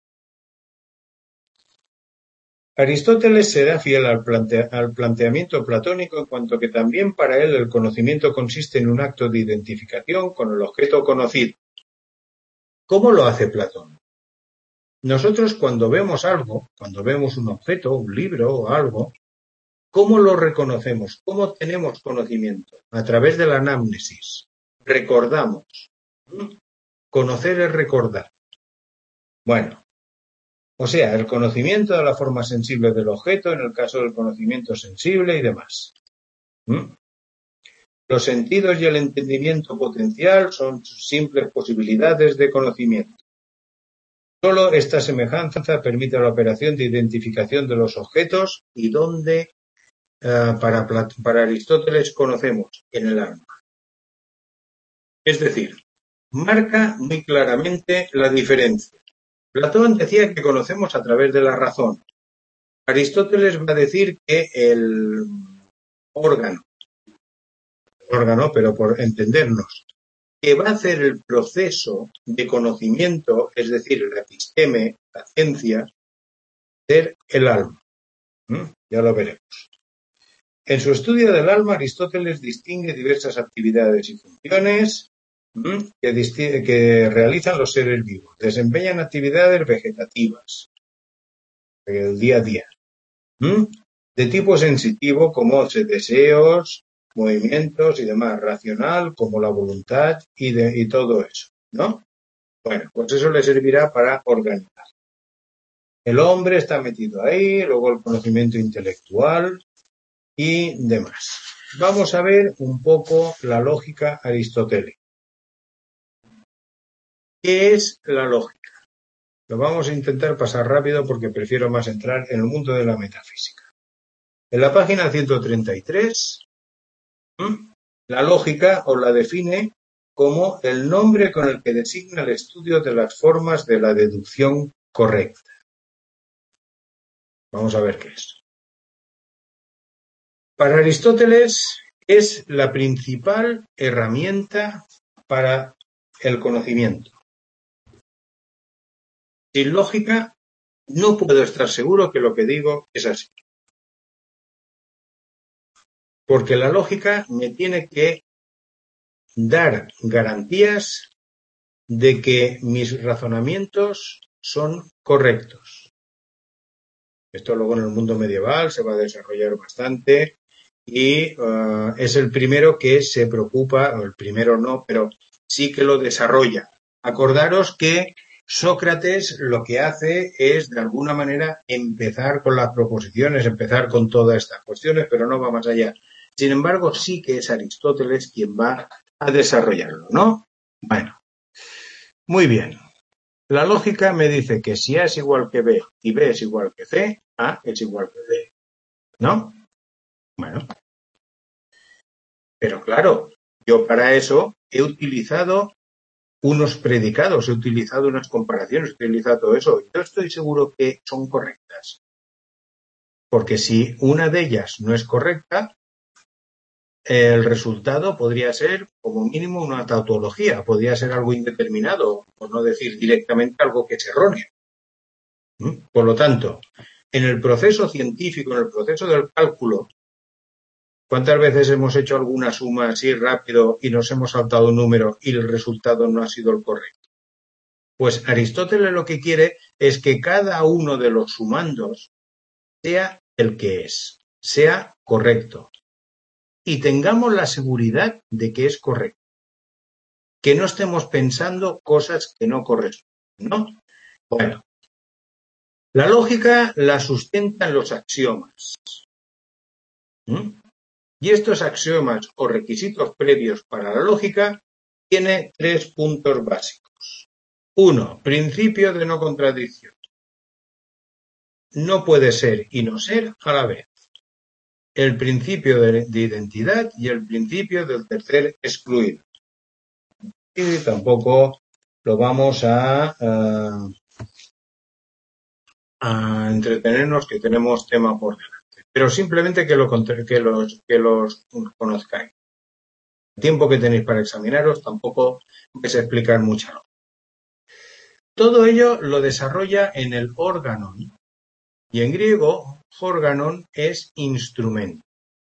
Aristóteles será fiel al, plantea, al planteamiento platónico en cuanto que también para él el conocimiento consiste en un acto de identificación con el objeto conocido. ¿Cómo lo hace Platón? Nosotros cuando vemos algo, cuando vemos un objeto, un libro o algo, ¿cómo lo reconocemos? ¿Cómo tenemos conocimiento? A través de la anamnesis. Recordamos. Conocer es recordar. Bueno, o sea, el conocimiento de la forma sensible del objeto, en el caso del conocimiento sensible y demás. ¿Mm? Los sentidos y el entendimiento potencial son simples posibilidades de conocimiento. Solo esta semejanza permite la operación de identificación de los objetos y donde uh, para, para Aristóteles conocemos en el alma. Es decir, marca muy claramente la diferencia. Platón decía que conocemos a través de la razón. Aristóteles va a decir que el órgano, órgano, pero por entendernos, que va a hacer el proceso de conocimiento, es decir, la episteme, la ciencia, ser el alma. ¿Mm? Ya lo veremos. En su estudio del alma, Aristóteles distingue diversas actividades y funciones ¿Mm? que, que realizan los seres vivos. Desempeñan actividades vegetativas, el día a día, ¿Mm? de tipo sensitivo como deseos, movimientos y demás, racional como la voluntad y, de, y todo eso, ¿no? Bueno, pues eso le servirá para organizar. El hombre está metido ahí, luego el conocimiento intelectual y demás. Vamos a ver un poco la lógica aristotélica. ¿Qué es la lógica? Lo vamos a intentar pasar rápido porque prefiero más entrar en el mundo de la metafísica. En la página ciento treinta y tres, ¿hmm? la lógica os la define como el nombre con el que designa el estudio de las formas de la deducción correcta. Vamos a ver qué es. Para Aristóteles es la principal herramienta para el conocimiento. Sin lógica, no puedo estar seguro que lo que digo es así. Porque la lógica me tiene que dar garantías de que mis razonamientos son correctos. Esto luego en el mundo medieval se va a desarrollar bastante y uh, es el primero que se preocupa, o el primero no, pero sí que lo desarrolla. Acordaros que Sócrates lo que hace es, de alguna manera, empezar con las proposiciones, empezar con todas estas cuestiones, pero no va más allá. Sin embargo, sí que es Aristóteles quien va a desarrollarlo, ¿no? Bueno, muy bien. La lógica me dice que si A es igual que B y B es igual que C, A es igual que B, ¿no? Bueno. Pero claro, yo para eso he utilizado unos predicados, he utilizado unas comparaciones, he utilizado todo eso. Yo estoy seguro que son correctas. Porque si una de ellas no es correcta, el resultado podría ser, como mínimo, una tautología, podría ser algo indeterminado, por no decir directamente algo que es erróneo. Por lo tanto, en el proceso científico, en el proceso del cálculo, ¿cuántas veces hemos hecho alguna suma así rápido y nos hemos saltado un número y el resultado no ha sido el correcto? Pues Aristóteles lo que quiere es que cada uno de los sumandos sea el que es, sea correcto. Y tengamos la seguridad de que es correcto. Que no estemos pensando cosas que no corresponden, ¿no? Bueno, la lógica la sustentan los axiomas. ¿Mm? Y estos axiomas o requisitos previos para la lógica tiene tres puntos básicos. Uno, principio de no contradicción. No puede ser y no ser a la vez. El principio de, de identidad y el principio del tercer excluido. Y tampoco lo vamos a, a, a entretenernos, que tenemos tema por delante. Pero simplemente que, lo, que, los, que los conozcáis. El tiempo que tenéis para examinaros tampoco es explicar mucho. Todo ello lo desarrolla en el órganon. Y en griego, órganon es instrumento.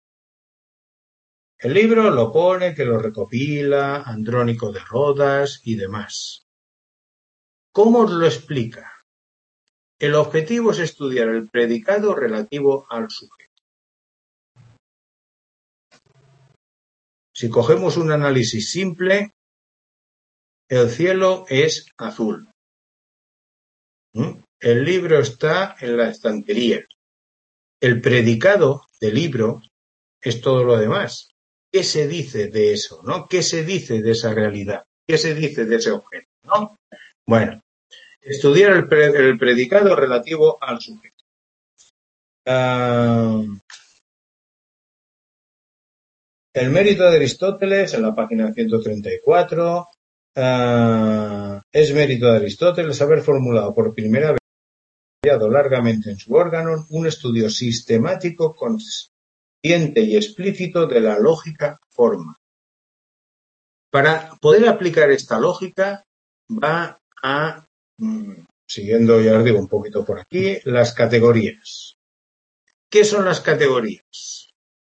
El libro lo pone, que lo recopila Andrónico de Rodas y demás. ¿Cómo os lo explica? El objetivo es estudiar el predicado relativo al sujeto. Si cogemos un análisis simple, el cielo es azul. ¿Mm? El libro está en la estantería. El predicado del libro es todo lo demás. ¿Qué se dice de eso, no? ¿Qué se dice de esa realidad? ¿Qué se dice de ese objeto, no? Bueno, estudiar el, pre, el predicado relativo al sujeto. Uh, el mérito de Aristóteles, en la página ciento treinta y cuatro, uh, es mérito de Aristóteles haber formulado por primera vez, largamente en su órgano, un estudio sistemático, consciente y explícito de la lógica forma. Para poder aplicar esta lógica, va a, siguiendo, ya os digo, un poquito por aquí, las categorías. ¿Qué son las categorías?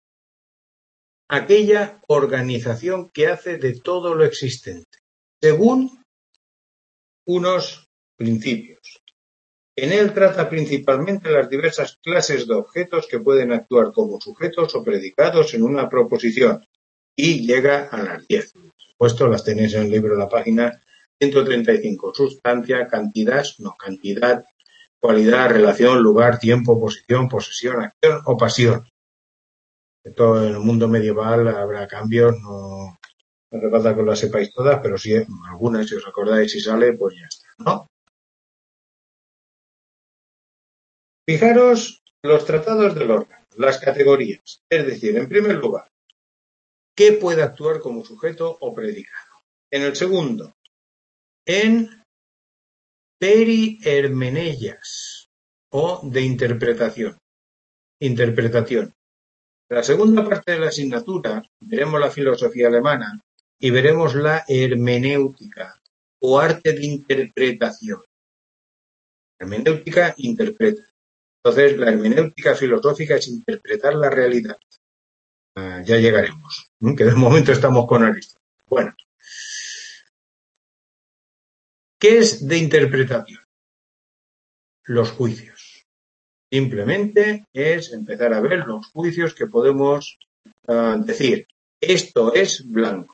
Aquella organización que hace de todo lo existente, según unos principios. En él trata principalmente las diversas clases de objetos que pueden actuar como sujetos o predicados en una proposición, y llega a las diez. Por supuesto, las tenéis en el libro en la página ciento treinta y cinco. Sustancia, cantidad, no cantidad, cualidad, relación, lugar, tiempo, posición, posesión, acción o pasión. Esto en el mundo medieval habrá cambios, no, no hace falta que las sepáis todas, pero si algunas, si os acordáis, si sale, pues ya está, ¿no? Fijaros los tratados del órgano, las categorías, es decir, en primer lugar, ¿qué puede actuar como sujeto o predicado? En el segundo, en perihermeneias o de interpretación. Interpretación. En la segunda parte de la asignatura veremos la filosofía alemana y veremos la hermenéutica o arte de interpretación. Hermenéutica interpreta. Entonces, la hermenéutica filosófica es interpretar la realidad. Uh, ya llegaremos, ¿eh? Que de momento estamos con Aristóteles. Bueno, ¿qué es de interpretación? Los juicios. Simplemente es empezar a ver los juicios que podemos uh, decir. Esto es blanco.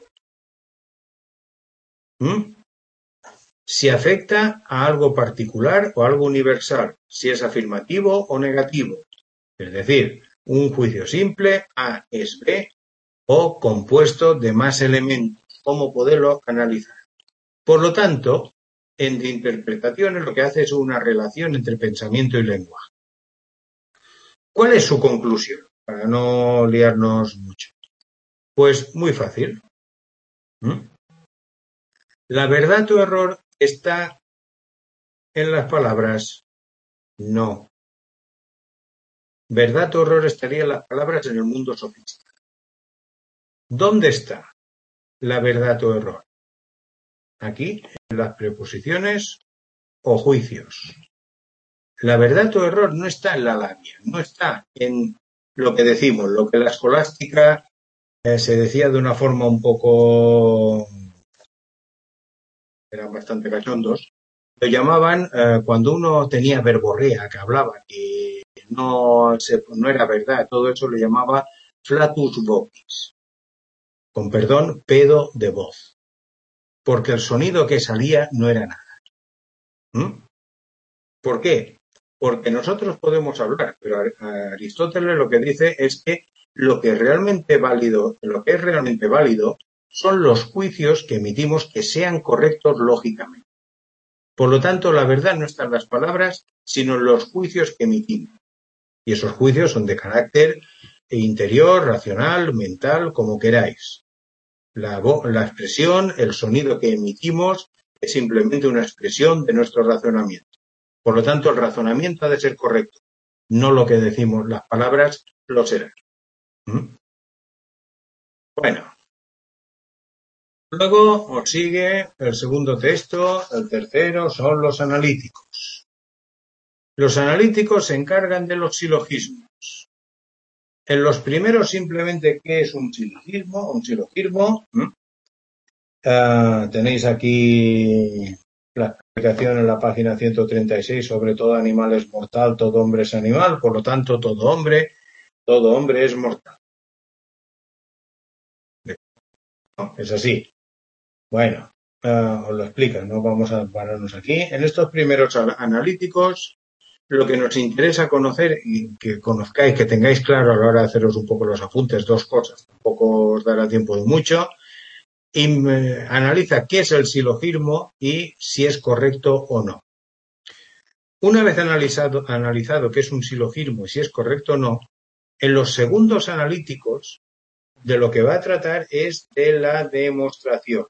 ¿Mm? Si afecta a algo particular o algo universal, si es afirmativo o negativo. Es decir, un juicio simple, A es B, o compuesto de más elementos, cómo poderlo analizar. Por lo tanto, en de interpretaciones lo que hace es una relación entre pensamiento y lenguaje. ¿Cuál es su conclusión? Para no liarnos mucho. Pues muy fácil. ¿Mm? ¿La verdad o error está en las palabras? No. Verdad o error estaría en las palabras en el mundo sofista. ¿Dónde está la verdad o error? Aquí, en las preposiciones o juicios. La verdad o error no está en la labia, no está en lo que decimos, lo que la escolástica eh, se decía de una forma un poco... eran bastante cachondos. Lo llamaban eh, cuando uno tenía verborrea, que hablaba, que no, se, no era verdad, todo eso lo llamaba flatus vocis. Con perdón, pedo de voz. Porque el sonido que salía no era nada. ¿Mm? ¿Por qué? Porque nosotros podemos hablar, pero Aristóteles lo que dice es que Lo que realmente válido, lo que es realmente válido son los juicios que emitimos que sean correctos lógicamente. Por lo tanto, la verdad no está en las palabras, sino en los juicios que emitimos. Y esos juicios son de carácter interior, racional, mental, como queráis. La, la expresión, el sonido que emitimos es simplemente una expresión de nuestro razonamiento. Por lo tanto, el razonamiento ha de ser correcto, no lo que decimos, las palabras lo serán. ¿Mm? Bueno. Luego os sigue el segundo texto, el tercero son los analíticos. Los analíticos se encargan de los silogismos. En los primeros simplemente, ¿qué es un silogismo? Un silogismo. ¿Mm? Uh, tenéis aquí la explicación en la página ciento treinta y seis sobre todo animal es mortal, todo hombre es animal, por lo tanto todo hombre, todo hombre es mortal. No, es así. Bueno, uh, os lo explican, no vamos a pararnos aquí. En estos primeros analíticos, lo que nos interesa conocer y que conozcáis, que tengáis claro a la hora de haceros un poco los apuntes, dos cosas, tampoco os dará tiempo de mucho. Y eh, analiza qué es el silogismo y si es correcto o no. Una vez analizado, analizado qué es un silogismo y si es correcto o no, en los segundos analíticos de lo que va a tratar es de la demostración.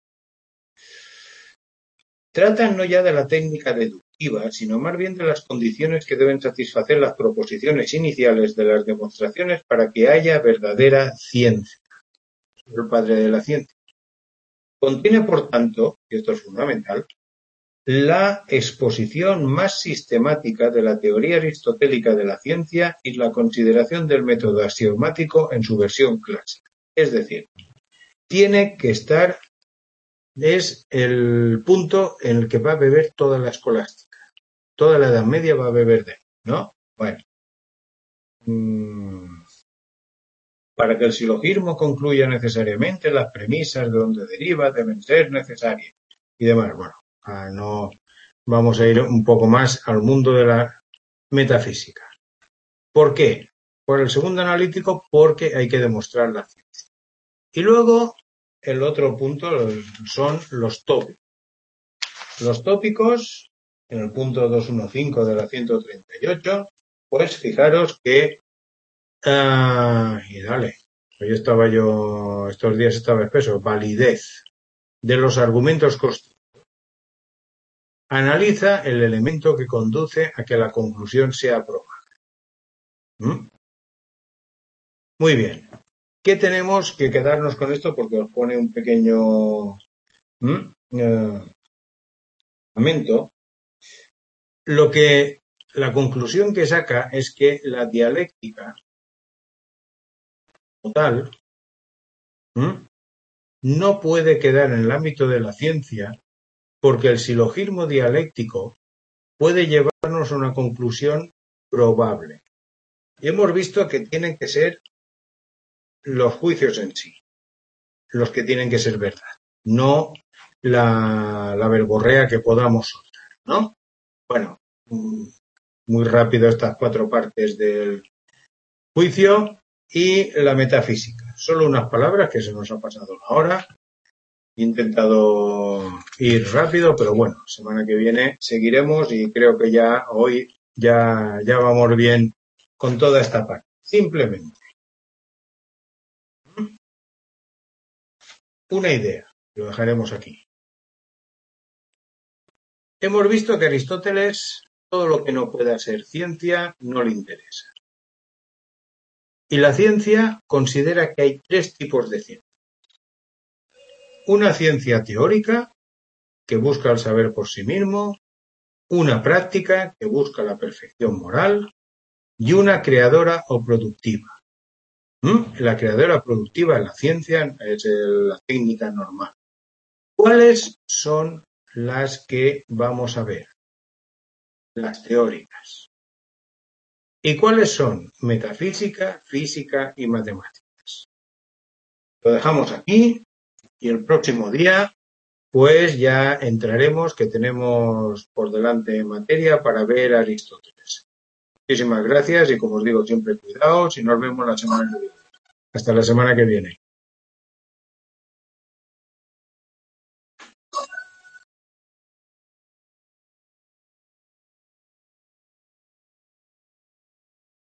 Tratan no ya de la técnica deductiva, sino más bien de las condiciones que deben satisfacer las proposiciones iniciales de las demostraciones para que haya verdadera ciencia. El padre de la ciencia. Contiene, por tanto, y esto es fundamental, la exposición más sistemática de la teoría aristotélica de la ciencia y la consideración del método axiomático en su versión clásica. Es decir, tiene que estar, es el punto en el que va a beber toda la escolástica. Toda la Edad Media va a beber de él, ¿no? Bueno. Mmm, para que el silogismo concluya necesariamente, las premisas de donde deriva deben ser necesarias y demás. Bueno, ah, no vamos a ir un poco más al mundo de la metafísica. ¿Por qué? Por el segundo analítico, porque hay que demostrar la ciencia. Y luego, el otro punto son los tópicos. Los tópicos, en el punto doscientos quince de la ciento treinta y ocho, pues fijaros que Uh, y dale, hoy estaba yo, estos días estaba espeso, validez de los argumentos constructivos. Analiza el elemento que conduce a que la conclusión sea probable. ¿Mm? Muy bien. ¿Qué tenemos que quedarnos con esto? Porque os pone un pequeño ¿Mm? uh, momento. Lo que, la conclusión que saca es que la dialéctica total ¿Mm? no puede quedar en el ámbito de la ciencia porque el silogismo dialéctico puede llevarnos a una conclusión probable. Y hemos visto que tienen que ser los juicios en sí, los que tienen que ser verdad, no la, la verborrea que podamos soltar, ¿no? Bueno, muy rápido estas cuatro partes del juicio y la metafísica. Solo unas palabras que se nos ha pasado la hora. He intentado ir rápido, pero bueno, semana que viene seguiremos y creo que ya hoy ya, ya vamos bien con toda esta parte. Simplemente una idea, lo dejaremos aquí. Hemos visto que a Aristóteles todo lo que no pueda ser ciencia no le interesa. Y la ciencia considera que hay tres tipos de ciencia. Una ciencia teórica, que busca el saber por sí mismo, una práctica, que busca la perfección moral, y una creadora o productiva. ¿Mm? La creadora productiva en la ciencia es la técnica normal. ¿Cuáles son las que vamos a ver? Las teóricas. ¿Y cuáles son? Metafísica, física y matemáticas. Lo dejamos aquí y el próximo día pues ya entraremos, que tenemos por delante materia para ver a Aristóteles. Muchísimas gracias y como os digo, siempre cuidado si nos vemos la semana que viene. Hasta la semana que viene.